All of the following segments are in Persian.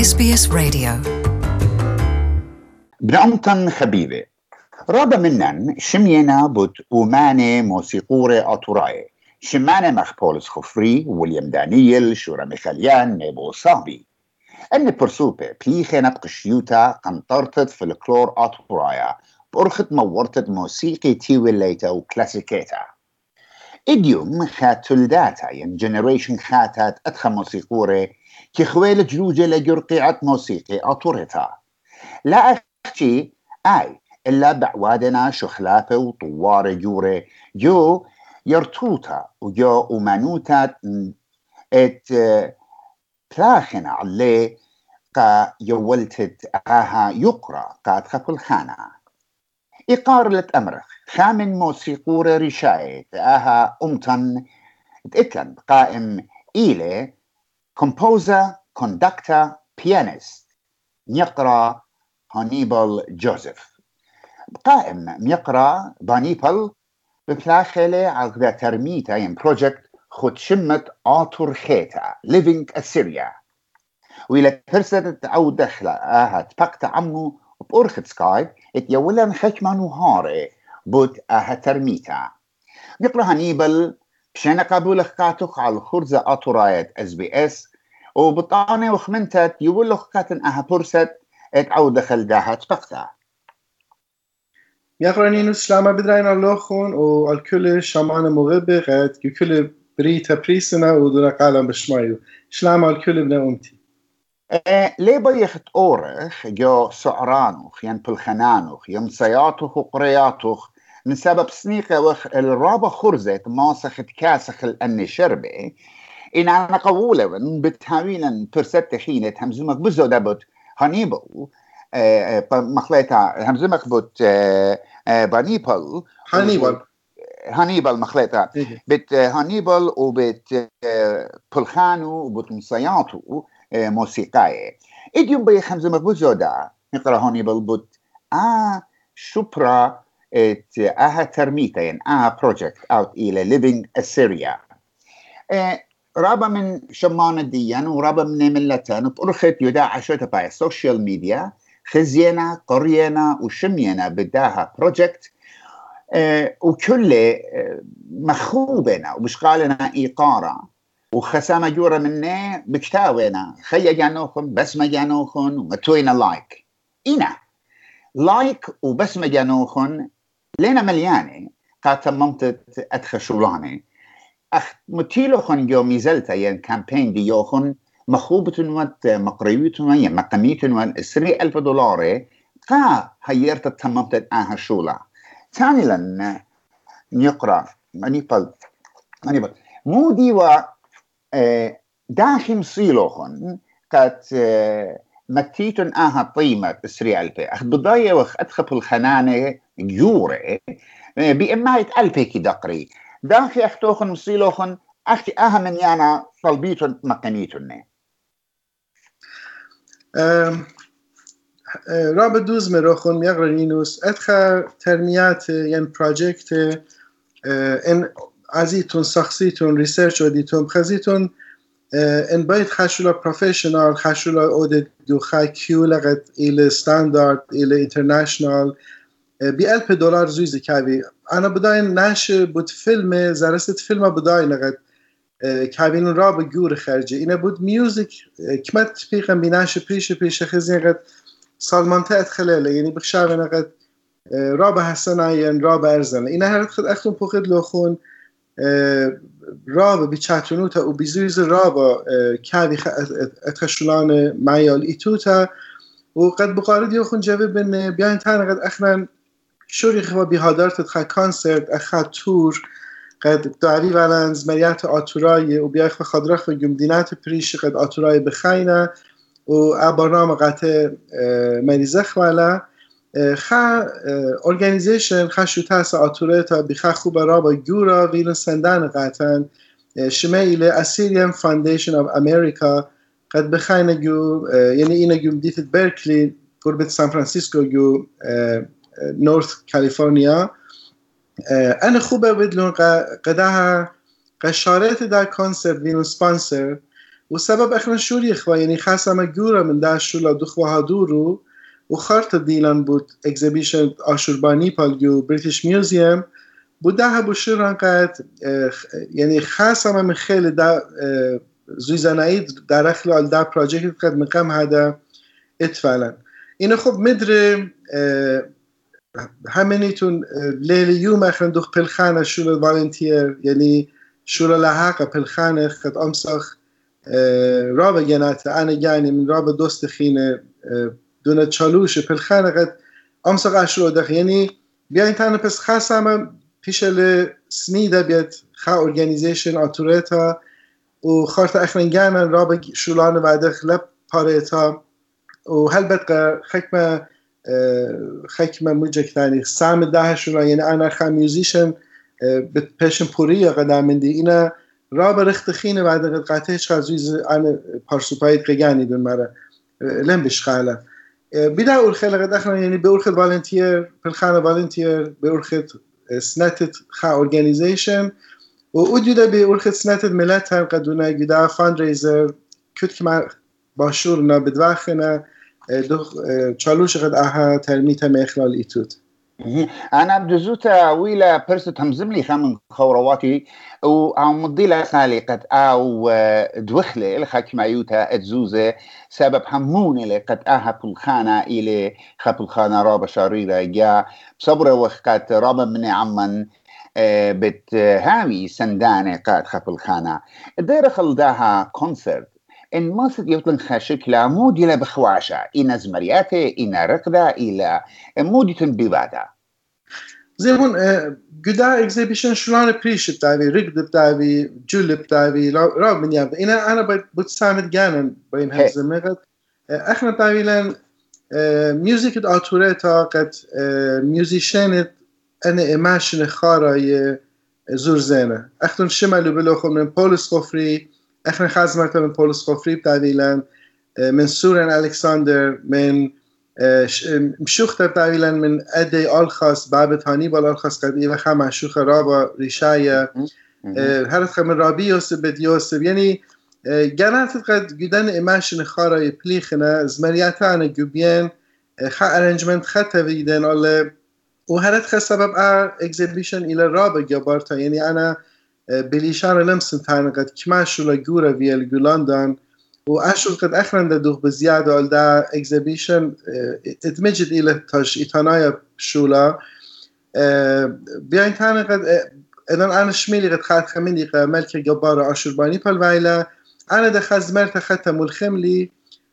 SBS Radio. بنعمتن خبيبة رابا منن شمينا بوت أوماني موسيقوري أطوراي شمانة مخبولس خفري ويليام دانييل شورا ميخاليان نيبو صابي أن برسوبة بليخينة قشيوتا قنطرتت فلكلور أطورايا بأرخت مورتت موسيقي تيويليتا وكلاسيكيتا إديوم خاتلداتا ين جنريشن خاتات أدخى موسيقوري كخويل جلوجة لجرقيعة موسيقي أطورتا لا أختي أي إلا بعوادنا شخلافة وطوار جوري جو يرتوتا وجو أمانوتا ات بلاخنا عليه قا يولتت آها يقرأ قاد خفل خانا إقارلة أمرخ خامن موسيقور رشاية آها أمتن اتلن قائم إيلي كومبوزر كوندكتر بيانيست يقرأ هانيبال جوزيف قائم يقرأ بانيبل بفلاخلة على ترميتا ين بروجكت خد شمت آطور خيتا Living Assyria وإلى فرصة تعود دخلة تبقت عمو بأرخت سكايب اتيولا خشمان وهاري بود ترميتا يقرأ هانيبال بشينا قابول خكاتوخ على خرزة آطوراية SBS وبطانة وخمنتت يولو خكاتن فرصة اتعود دخل داها تبقتا يقرأ نينوس شلامة بدرين اللوخون والكل شامان مغبغت كل بريتا بريسنا ودونا قالم بشمايو شلامة الكل بنا أمتي ليه بيخت أورخ جو سعرانوخ ين بلخنانوخ ين سياتوخ وقرياتوخ من سبب سنيقة وخ الرابة خرزة ماسخت كاسخ الأني شربة إن أنا قولة بتهاويلا برسات خينة همزمك بزو دابت هانيبل مخليتا همزمك بوت بانيبل هانيبال مخليتا بت هانيبال وبت بلخانو وبت مسياتو موسيقاية إديوم بي همزمك بزو دا نقرأ هانيبال بوت شبرا ترميتا ين بروجكت اوت إلى Living Assyria رابا من شمان الديان ورابا من ملتان وبأرخت يداع عشوتا باي السوشيال ميديا خزينا قرينا وشمينا بداها بروجكت وكل مخوبنا وبشغالنا إيقارا وخسامة جورة منه بكتاوينا خيا جانوخن بسمة جانوخن ومتوينا لايك إنا لايك وبسمة جانوخن لنا مليانة قد تممت أدخل شغلاني متيلوخن جو ميزلتا ين كامبين ديوخن مخوبتن ود مقريوتن ين مقاميتن ود $3,000 قا هيرت تممت شولا ثاني لن نقرأ مانيبال مو ديوا داخم صيلوخن قد متيتن طيمة $3,000 أخذ بضايا وخ أدخل الخنانة جورة بإماية ألفي دقري داخي أختوخن مصيلوخن أختي من يانا طلبيتن مقاميتن رابط دوز مروخن يقرأ نينوس أدخل ترميات ين بروجكت إن عزيتون شخصيتون ريسيرش وديتون بخزيتون إن بايت خشولا بروفيشنال خشولا أودي دو خاي كيو لغت إلى ستاندارد إلى انترناشنال $1,000 زويزي كابي أنا بداين ناش بود فيلم زرست فيلم بداين لغت كابين راب جور خارجي إنا بود ميوزك كمت بيقم بناش بريش خزين غت سالمانتا أدخلاله يعني بخشاوين غت راب حسناين راب أرزن إنا هرد خد أختم بخد لوخون راب بيشاتونوتا وبيزويز راب كابي أدخشولان مايال إيتوتا وقد بقارد يوخون جواب بن بيان تانا قد أخنا شوري خوا بهادرت تدخل كونسرت أخذ تور قد دعوی ولنز مریت آتورای و بیای خوا خادرخ و گمدینات پریش قد آتورای بخینا و برنامه قطع مریزخ ولا خا ارگانیزیشن خا شوتاس آتورای تا بخا خوب را با گورا ویلن سندان قطعا شمایل Assyrian Foundation of America قد بخینا جو یعنی اینا جو دیت برکلی قربت سان فرانسیسکو جو نورث کالیفرنیا أنا خوبة بدلون قدها قشارات دا كونسرت وينو سبانسر وسبب اخنا شوري اخوا يعني خاصة مجورة من دا شولا دخوا هادورو وخارطة ديلان بود اكزيبيشن آشورباني بالجو بريتش ميوزيوم بودها بوشيران قد يعني خاصة من خيل دا زويزانايد در اخلال دا پراجيكت قد مقام هذا اتفعلا اینو خب مدر همینیتون لیل یوم اخرن دوخ پلخانه شول والنتیر یعنی شول لحاقه پلخانه خد امساخ رابه گناته انا گانی من رابه دوست خینه دونه چالوش پلخانه قد امساخ اشرو دخ یعنی بیاین تانه پس خاص همه پیشل سمیده بیاد خواه ارگانیزیشن آتوریتا و خارت اخرن گانن رابه شولانه بعدخ لب پاریتا و هل بدقى خكمة مجك ثاني سام داهشنا يعني أنا خا ميوزيشن بتبشن بورية قدام مندي إنا رابع رختخينه بعد قد قاتيش خازويز أنا بارسوبايد قياني بالمرة لم بشخالة بدا أقول خيلة قد أخنا يعني بأورخد فالنتير بالخانة فالنتير بأورخد سنتت خا أورجانيزيشن وأدودا بأورخد سنتت ملاتها قدونا جدا فاندريزر كنت كما باشورنا بدواخنا چالوش قد آها ترميتا مخلال إيتوت أنا بدزوتا ويلا برست همزملي خامن خورواتي أو مضيلة خالقة أو دوخلة لخاك مايوتا أتزوزة سبب هموني لقد آها بالخانة إلي خبالخانة رابا شاريرة جا بصبرة وقت رابا من عمان بتهاوي سندانة قاد خبالخانة دير خلداها كونسرت إن مصد يطلن خاشكلا مودي لبخواشة إنا زمرياتي إنا رقدة إلى مودي تنبيبادا زيمون قدا إكزيبيشن شلون بريش بتاعي رقد بتاعي جول بتاعي راب من يابدا إنا أنا بتستعمد جانا بين هالزمغت إحنا بتاعي لان ميوزيك الأوتوريتا قد ميوزيشانت أنا إماشن خارة زور زينة أختن شمالو بلوخو من بولس خوفري احنا خاص مرتبه من بولس خوفري بتاعيلان من سورن الكساندر من مشوخته بتاعيلان من ادي الخاص بابت هانيبال الخاص قد الى خا مشوخ رابا ريشايا هرت من رابي يوسف بد يوسف يعني جنات قد جدن ايماشن خارا بليخنا زمرياتان جوبين خا ارنجمنت خطه ويدن الله وهرت سبب اكزيبيشن الى رابا جبارتا يعني انا بليشان لمسن تانا قد كماشو لجورا فيا لجولاندان وأشوف قد أخرن دوخ بزيادة على دا إكزيبيشن اتمجد إلى تاج إيطانايا شولا بيان تانا قد إذن أنا شميلي قد خات خميني قد ملكة جبارة آشورباني بالوائلة أنا دا خزمرت خطة ملخملي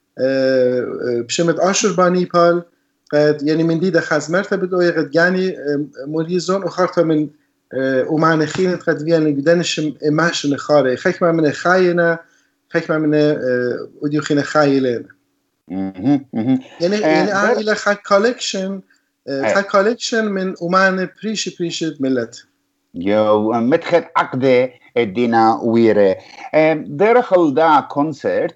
بشمت آشورباني بال قد يعني من دي دا خزمرت بدوية قد جاني مريزون وخارطة من ومعنى خينة قد فيان جدنش إماشن خاري خيكما من خاينة خيكما من وديو خينة خايلين يعني إلى خا كولكشن من ومعنى بريش ملت يو مدخل عقدة الدينا ويرة درخل دا كونسرت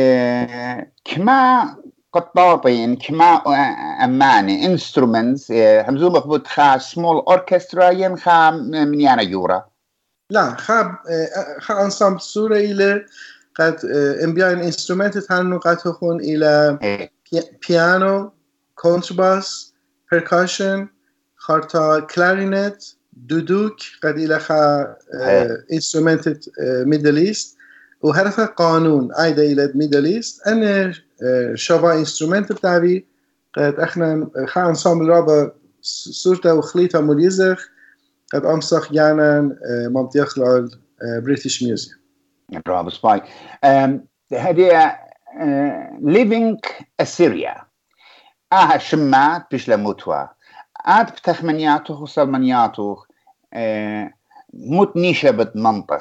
كما قطاطين كما أماني انسترومنتس همزوم بخبط خا سمول أوركسترا ين خا من يانا جورا لا خا انسامبل سورة إلى قد انبيان انسترومنت تانو قد تخون إلى بيانو كونترباس percussion خارتا كلارينت دودوك قد إلى خا انسترومنت ميدل إيست وهرفا قانون أيضا إلى ميدل إيست أنا شابا انسترومنت بتاعي قد احنا خا انسامبل رابا صورته وخليطة مريزخ قد امسخ جانا ممتيخ لال بريتش ميوزيوم رابا سباي هذه ليفينج أسيريا شمات بيش لموتوا بتخمنياته وصلمنياته موت نيشة بتمنطق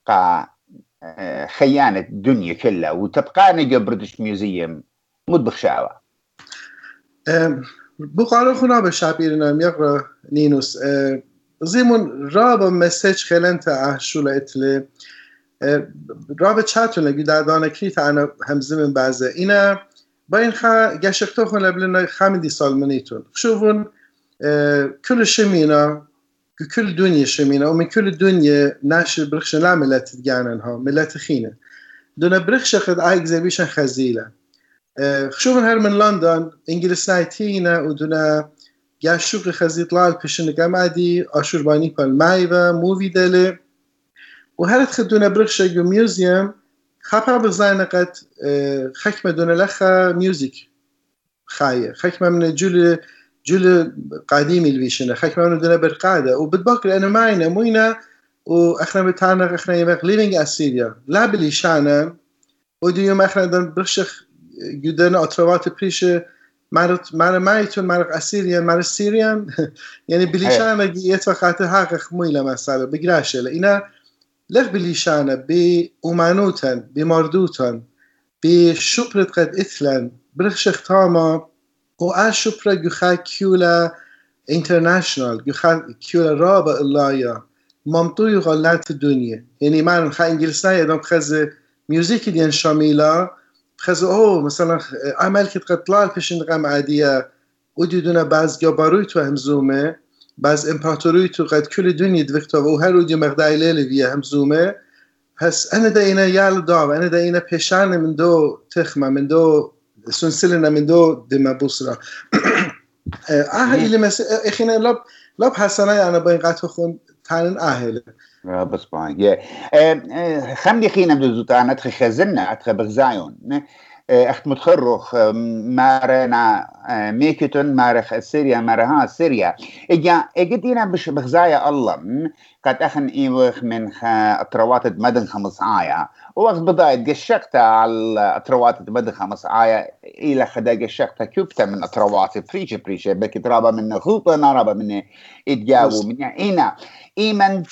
خيانة الدنيا كلها وتبقى نجا بريتش ميوزيوم مد بخشاوة بقارو خونا بشابيرنا يقرأ نينوس زيمون رابا مسج خلنتا شولا اتلي رابا چاتون لگی دادانا كريت انا همزمن بعضه اینا با این گشکتو خون لبلنا خامدي سالمنيتون شوفون كل شمينا كل دنيا شمينا ومن كل الدنيا ناشر برخشن لا ملات تجاننها ملات خينة دونا برخش قد اكزيبيشن خزيله شوفن هر من لندن انجلس نايتينا ودونا جاشوق خزي طلال بشن قمادي اشور باني بالمايفا موفي دله وهرت خدونا برخش جو ميوزيوم خابا بزاينا قد خكمة دونا لخا ميوزيك خاية خكمة من جول قديم البيشنا خكمة من دونا برقادة وبتبقى أنا معنا موينا وأخنا بتاعنا أخنا يبقى living أسيريا لا بليشانا ودي يوم أخنا دون برشخ جدنا أطروات بريشة مار مايتون مار أسيريان مار سيريان يعني بليشانا جيت وقت حقق مويلة مسألة بقراشه لإنا لغ بليشانا بأمانوتن بمردوتن بشبرت قد إثلن برخشخ تاما وآشبرت جوخا كيولا انترناشنال جوخا كيولا رابع اللايا ممطوي غلات الدنيا يعني معنا خا إنجلسنا يدام بخزي ميوزيكي ديان شاميلا بخزي مثلا عمل كت قد طلال بشن غام عادية ودي دونا باز جابارويتو همزومه باز امپراتوریتو قد كل دنيا دفكتو وهر ودي مغداي ليلي فيها همزومه هس أنا داينا يال داو أنا داينا بيشان من دو تخمة من دو سنسلنا من دو دم بصرة أهل اللي إخينا لب حسنا أنا بين قاتخون تانن أهل بس باين خمدي خينا بدزوت أنا خزنا بغزايون اخت متخرخ مارنا ميكتون مارخ سوريا مارها سوريا اجدينا بغزايا الله قد اخن ايوخ من اطروات مدن 15 ووقت بداية قشقت على اطروات مدن 15 الى خدا قشقت كوبتا من اطروات بريشة بكت رابا من خوطة نارابا من اتجاو من اينا ايمن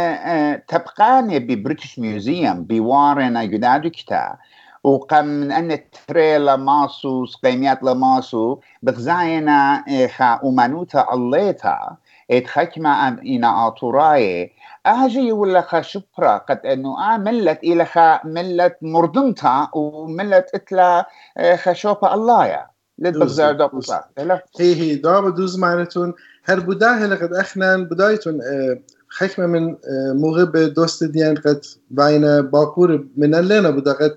تبقاني ببريتش ميوزيوم بوارنا جدادو كتا وقام من أن تريلا ماسو سقيميات لماسو بغزاينا خا أمانوتا الليتا اتخكما إنا آطوراي أهجي ولا خا شبرا قد أنه ملت إلى خا ملت مردمتا وملت إتلا خا شوبا اللايا للبغزايا دوقصا هي دابا دوز معناتون هر بداه لقد أخنا بدايتون خكمة من مغب دوست ديان قد باينا باقور من اللينا بدا قد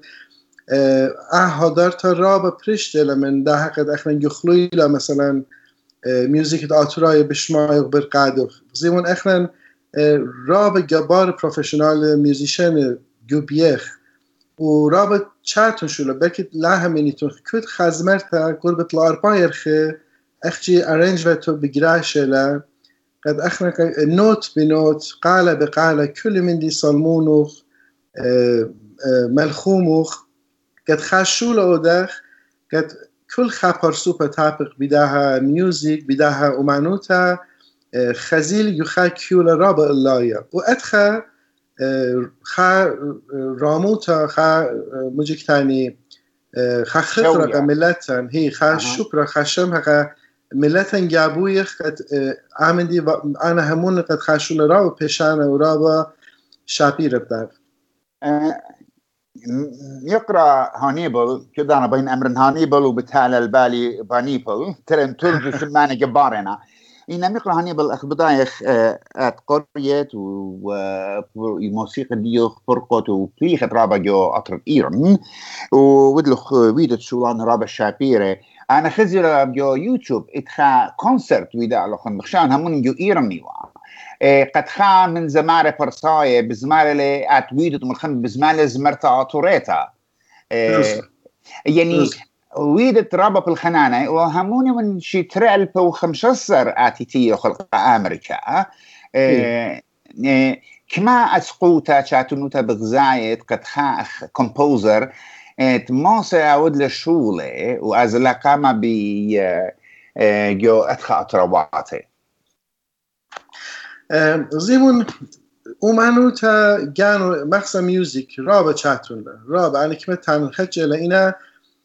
هادار رابا پرشته من ده قد اخنا يخلويلا مثلا ميوزيك آتورای بشما يغبر قادو زيمون اخنا رابا جبار پروفيشنال ميوزيشن جوبيخ و رابا چارتون شولا بلکه لحمینیتون كود خزمرتا قربت الارباير خي اخجي ارنج وتو بگراشه قد اخنا نوت بنوت قالة بقالة كل من دي صالمونوخ ملخوموخ قد خشول أودخ قد كل خبر سوبر تابق بداها ميوزيك بداها أمانوتا خزيل يخا كيولا رابع اللايا وأدخى خا راموتا خا مجيك تاني خا خطرق ملتن هي خا شكرا خا شمها ملتن جابويخ قد عمدي أنا همون قد خشول رابع بشانة ورابع شابير بدر يقرأ هانيبل كذا أنا بين أمر هانيبل وبتالي البالي بانيبل ترى ترجو سمانة جبارنا إنما يقرأ هانيبل أخ بدايخ قرية وموسيقى ديوخ فرقت وفيخ رابع جو أطر إيران ودلخ ويدت شولان رابع شابيرة أنا خزر جو يوتيوب إتخا كونسرت ويدا لخن بخشان همون جو إيراني قد خا من زمارة فرصاية بزمارة اللي أتويدت ملخن بزمارة زمرتا عطوريتا يعني ويدت رابا بالخنانة وهموني من شي ترعل بو 15 آتيتية خلق أمريكا كما أسقوتا شاتنوتا بغزايت قد خا كومبوزر تماسة أود للشولة وأزلا قاما جو أتخا أطرواتي زيمون أمانوتا جانو مخصا ميوزيك رابا چاتون رابا أنا كما تانن خجل إنا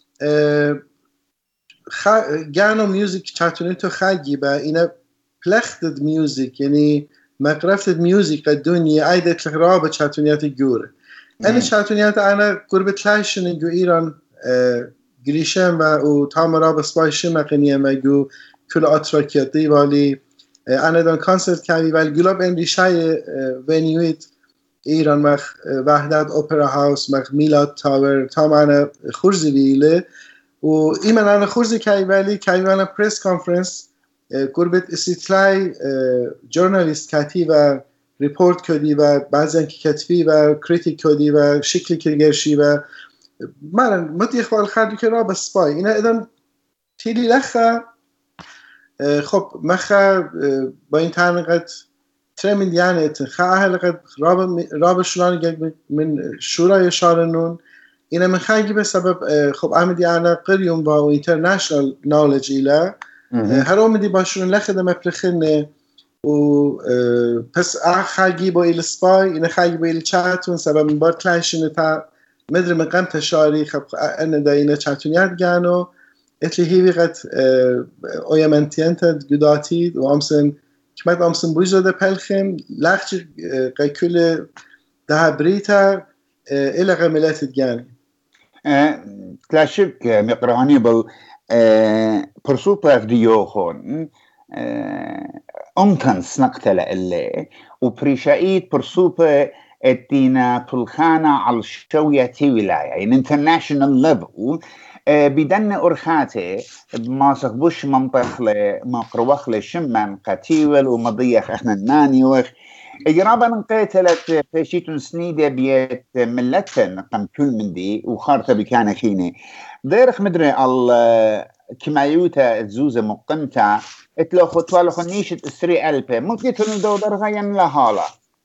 جانو ميوزيك چاتونيتو خاجي با إنا پلختد ميوزيك يعني مقرفتد ميوزيك الدنيا أيضا رابا چاتونيات جورة أنا چاتونيات أنا قرب تلايشن جو إيران گريشن و تام رابا سبايشن مقنية ما جو كل أتراكياتي والي أنا دان كونسرت كامي والجلوب إن ريشاي فينيويت ایران مخ وحدت اپرا هاوس مخ میلاد تاور تا من خورزی بیله و ایمن انا خورزی کایوالی پریس کانفرنس قربت استیتلای جورنالیست کتی و ریپورت کدی و بعضی که کتبی و کریتیک کدی و شکلی کرگرشی و من متی اخوال خردی که را بسپای اینا ادن تیلی لخه خب مخه با این تنقیت ترمید یعنی خواهر لقد راب شلون من شورای شارنون اینا من خواهی به سبب خب احمد یعنی قریون با اینترنشنال نالج ایله هر اومدی باشون لخده مپلخنه و پس خواهی با ایل سپای اینا خواهی با ایل چهتون سبب من بار کلایشنه تا مدر من قم تشاری خب انه دا اینا چهتونیت گانو اتلی هیوی قد اویمنتینتد گداتید و امسن كمان أمسن بوجودة بلخم لاختي كل ده بريتا إلى غملات الجاني. لا شك مقراني بل برسوبة فيديوخون أمتن سنقتل اللي وبريشايت برسوبة الدينا تلخانة على الشوية ولاية يعني international level بدن أرخاته ما سخبوش منطق مقروخ لشمم قتيول ومضيخ احنا الناني وخ إجرابا انقتلت فشيتون سنيدة بيت ملتن قم كل من دي وخارطة بكان خيني ديرخ مدري كمايوتا الزوزة مقنتا اتلو خطوالو خنيشة اسري ألبي ممكن تنو درغيان لهالا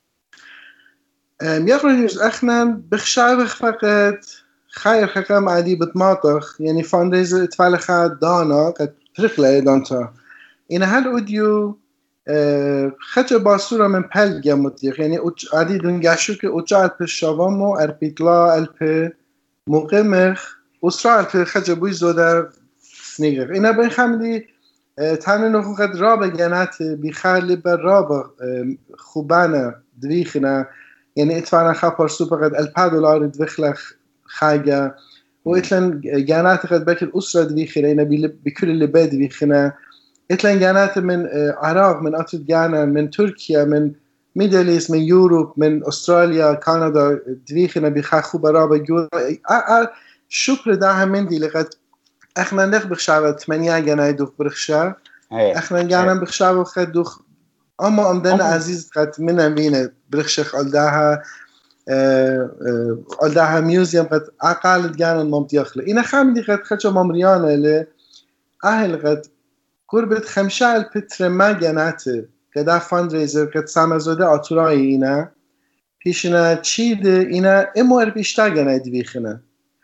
يقرأ احنا بخشاوخ فقط خير حكام عادي بتماطخ يعني فانديزر اتفالخا دانا قد ترخله دانتا إن هالأوديو خدش باسورة من بلجا مطيخ يعني عادي دنجاشو كي أجعت بالشوامو أربيتلا ألبي مقيمخ أسرع ألبي خدش بوي زودر سنيغر إنا بين خامدي تاني قد رابا جانات بيخالي بالرابا خوبانا دويخنا يعني اتفانا خابر سوبر قد $1 دويخلخ حاجة وإتلن جانات قد بك الأسرة دويخنا بكل اللي باد دويخنا إتلن جانات من عراق من أطرد جانا من تركيا من ميدليس من يوروب من أستراليا كندا دويخنا بخاخو برابا جورا شكر داها من دي لقد احنا نخ بخشاوة 8 جناي دوخ برخشا احنا جانا بخشاوة خد دوخ اما امدنا عزيز قد منا مينة برخشخ قلداها ميوزيوم قد اقال جانا الممتيخلة انا خامدي قد خدشو ممريانا اللي اهل قد قربت 5 پتر ما جنات قد فاندريزر قد سامزوده اتوراي اينا پیشنا چید اینا امور بیشتر جناي دویخنا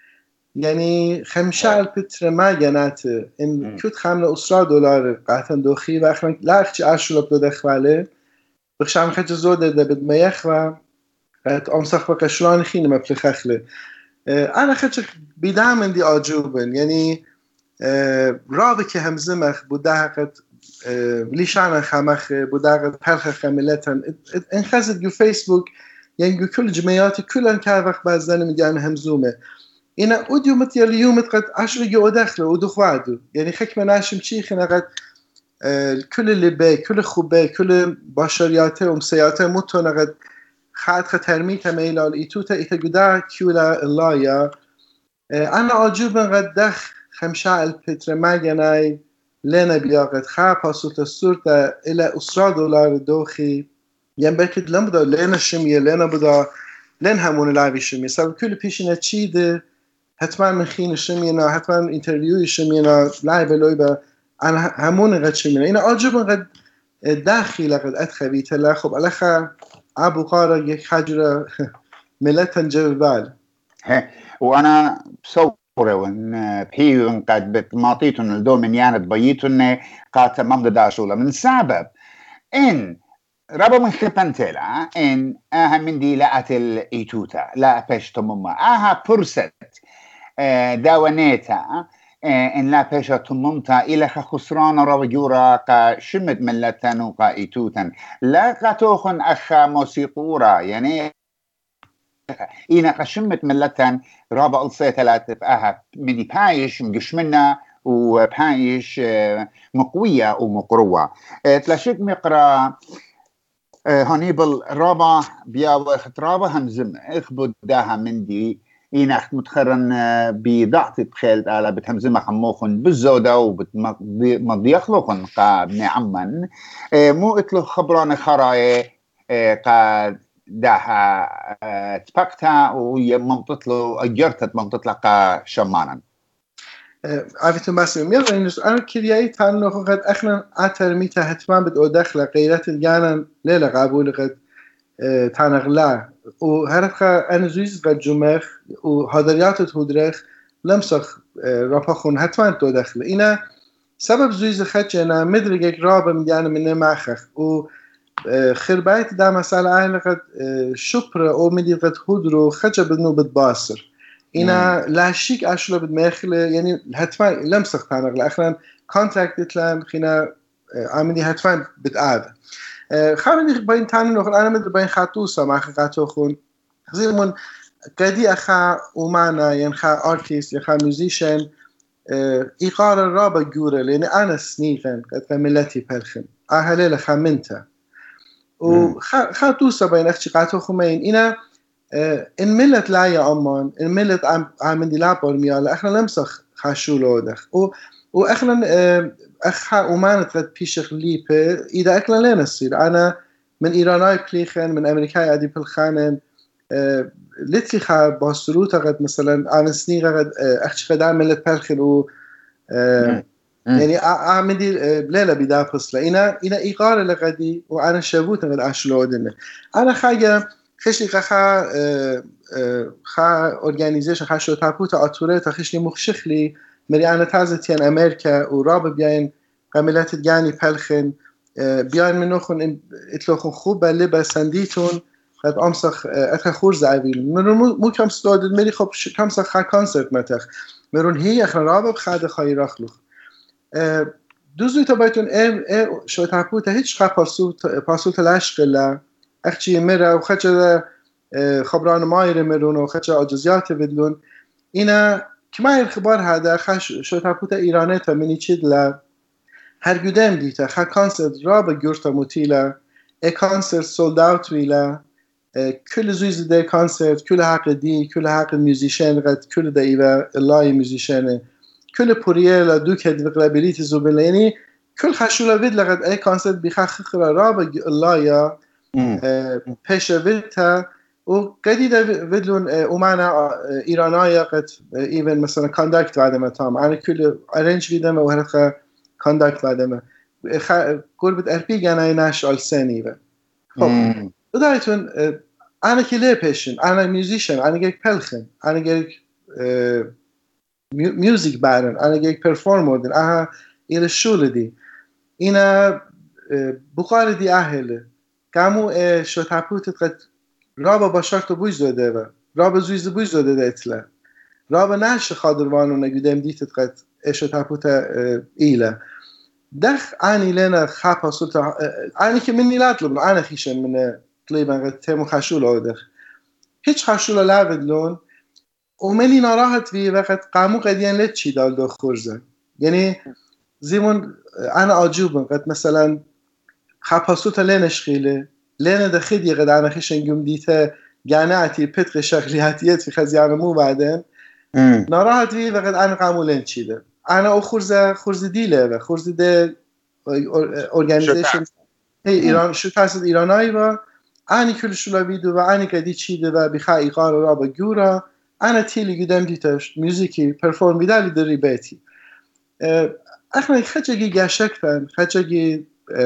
يعني 5 پتر ما جنات ان كنت خامل $1 قاعدة دوخي واخنا لا اختي اشرب دو دخواله بخشام خج زوده ده بد ما يخوا قد امسخ بقى شلون خينه ما بتخخله انا خج بدامن دي اجوبن يعني رابك همزمخ بداقت ليشان خمخ بداقت پرخ خملتن انخزت جو فيسبوك يعني كل جمعياتي كلن كارخ بازن مديان همزومه إنا أوديو متى اليوم قد 10 جو داخله ودخ وعده يعني خك مناشم شيء خنا قد كل اللي بي كل خوبي كل بشرياته ومسياته متونا قد خاط خطرمي تميل الإيتوتا إتجدا كولا الله يا أنا عجوبا قد دخ 5 پتر ما جناي لنا بياقت خا باسوت الصورة إلى $1 دوخي يعني بكت لم بدا لنا شمية لنا بدا لن همون لاعبي شمية سبب كل بيشنا تشيده حتما من خين الشمينا حتما انترفيو الشمينا لاعب لويبا انا همون قد شمينا انا عجبا قد داخل قد ادخبي تلا خب الاخا ابو قاره يك حجره ملتن جبال وانا بصوره وان بحيو قد بتماطيتن الدومين يانت بيتن قات ممد داشولا من سبب ان رابا من خبنتلا ان اها من دي لقت الايتوتا لا بشتمما اها فرصه داونيتا ان لا بيشا تممتا الى خسران رجورا قا شمت ملتن وقا ايتوتن لا قاتوخن اخا موسيقورا يعني اينا قشمت ملتن رابا الصيت لا تبقاها مني بايش مقشمنا وبايش مقوية ومقروة تلاشيك مقرا هانيبال رابع بيا وقت رابع همزم اخبط داها من دي إنك متخرن بضعت بخيل على بتهمزم حموخن بالزودة وبتمضيخ لخن قابن عمان مو اتلو خبران خراي قاد داها تبقتها وممتطلو أجرتت ممتطلق شمانا عفیتون بسیم میاد اینجاست انا کریایی تنو قد اخنا عطر میته حتما بد او دخل غیرت الجانا لیلا قبول قد تنغلا و هرخا انا زویز قد جمخ و هادریات تودرخ لمسخ رافا خون حتما دو دخل اینا سبب زویز خدشنا مدرق یک رابا میگن من مخخ و خربایت دا مسئله اهل قد شپر او میدی قد هودرو خدش بدنو بد باصر اینا لاشیک اشلا بد مخله یعنی حتما لمسخ تنغلا اخرا کانترکت لان خینا عملی حتما بتعاد خامنی با این تنین نخل انا مدر با این خطوسا ما خطو خون زیمون قدی اخا اومانا یعنی خا آرتیست یا خا موزیشن ایقار را با گوره یعنی انا سنیقن قد ملتی پرخن اهلی لخمنتا و خطوسا با این اخچی قطو خمین اینا این ملت لا یا امان این ملت عمدی لابر میاله اخنا لمسخ خشولو دخ و اخنا اخا اومانت قد پیشخ لیپه ایده اکلا لنصير انا من ایرانای پلیخن من امریکای ادی پلخانن لتلی خا باستروت قد مثلا انا سنیغ قد اخش قد عملت پلخن و يعني عمدي ليلة بدا فصلة إنا إيقار لقدي وأنا شبوت قد أشلودنا أنا خاجة خشي خا أورجانيزيشن خا شو تابوت أطورة خشني مخشخلي مري أنا تازتين أمريكا وراب بيان قملات جاني بلخن بيان منوخن إتلوخن خوبة لبا سنديتون قد أمسخ أتخ خورز عبيل مرون مو كم ستودد مري خب كم سخ خا كونسرت متخ مرون هي أخنا راب بخاد خاي رخلوخ دوزوی تا بایتون شو تابوت هیچ خا پاسول تلاش قلا أخشي مرة وخشة خبران ماير مرون وخشة عجزيات بدلون إنا كما الخبر هذا خش شو تابوت إيرانية مني تشدلا هر قدام ديتا خا كونسرت رابع جورتا موتيلا كونسرت سولد اوت ويلا كل زويز ده كونسرت كل حق دي كل حق ميوزيشن قد كل ده إيوه الله ميوزيشنه كل بوريلا دوك هدفقلابيليتي زوبلا يعني كل خشولا ود لقد أي كونسرت بيخخ خرا رابع الله يا بيشا ودتا وقدي ده ودلون ومعنا إيرانايا قد إيفن مثلا كوندكت بعدما تام أنا كل أرنج بيدم وهرخا كوندكت بعدما قربت أربي جانا ناش ألساني و خب بدايتون أنا كلي بيشن أنا ميوزيشن أنا جيك بلخن أنا جيك ميوزيك بارن أنا جيك performer أها إلى الشغل دي إنا بقاري دي أهله كامو شو تابوت قد رابا باشرت بوش داده و رابا زویز بوش داده اتلا رابا نش خادروانو نگودم دیتت قد شو تابوت ایلا دخ آنی لنا خاپا سلطة آنی که منی لا طلبنا آنا خيشن من طليبا قد تيمو خشول او دخ هيچ خشول لا بدلون ومني نراحت في وقت قامو قديان لتشي دال دو خورزه يعني زيمون أنا عجوبا قد مثلا خاپا سلطة لنش خيله لأن ده خدي قد أنا خشن جم ديته جانعتي بتق شغلياتيات في خزيانة مو بعدين نراحت فيه وقد أنا قامو لين تشيده أنا خورز ديله خورز ده أورجانيزيشن هي إيران شو تاسد إيراناي و أنا كل شو لبيدو و أنا كدي تشيده و بخاء إيقار رابا جورا أنا تيلي قدام ديتش ميوزيكي perform بدالي دري بيتي أخنا خجاجي جاشكتن خجاجي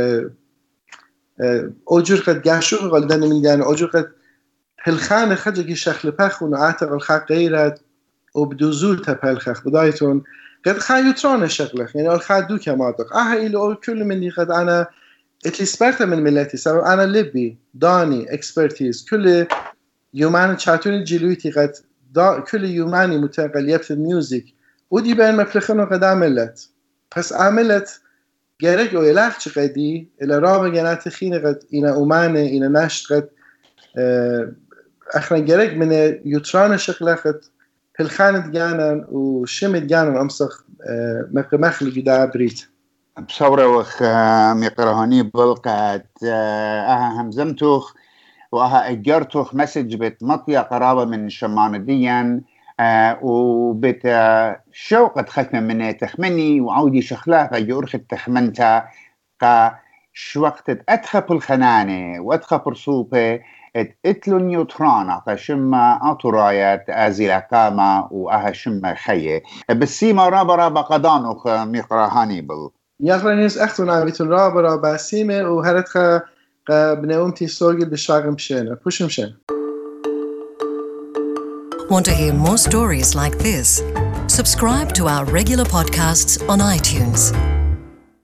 اوجور قد گشو غالدن میگن اوجور قد پلخان خجگی شخل پخون عاتق الخ غیرت وبدوزول تپلخ بدايتون قد خايوتران شغلخ يعني الخ دو كمادق إلى كل من قد أنا اتليسبرت من ملتي سبب أنا لبي داني اكسبرتيز كل يومان چاتون جلويتي قد كل يوماني متقليبت الميوزيك ودي بين مفلخن قد عملت پس عملت گرگ او الهی چقدی الرابع جنات خینه قد اینا اومانه اینا نشت قد اخنا گرگ من یوتران شغله قد پلخانت جانن و شمت جانن امسخ مخل جدا بريت بصورة وخ ميقرهاني بلقات همزمتوخ وها اجرتوخ مسج بيت مطيا قرابة من شمان ديا وبيت شوقة ختمة من تخمني وعودي شخلافة يورخ التخمنتا شوقت اتخب الخنانة واتخب رصوبة اتلو نيوترانا شما اطرايات ازيلا قاما واها شما خيه بسيما رابا قدانوخ ميقرهاني بل يغرانيز اختونا بيتون رابا سيمة وهرتخا بناومتي سورجل بالشاغم بشينا بوشم شين. Want to hear more stories like this? Subscribe to our regular podcasts on iTunes.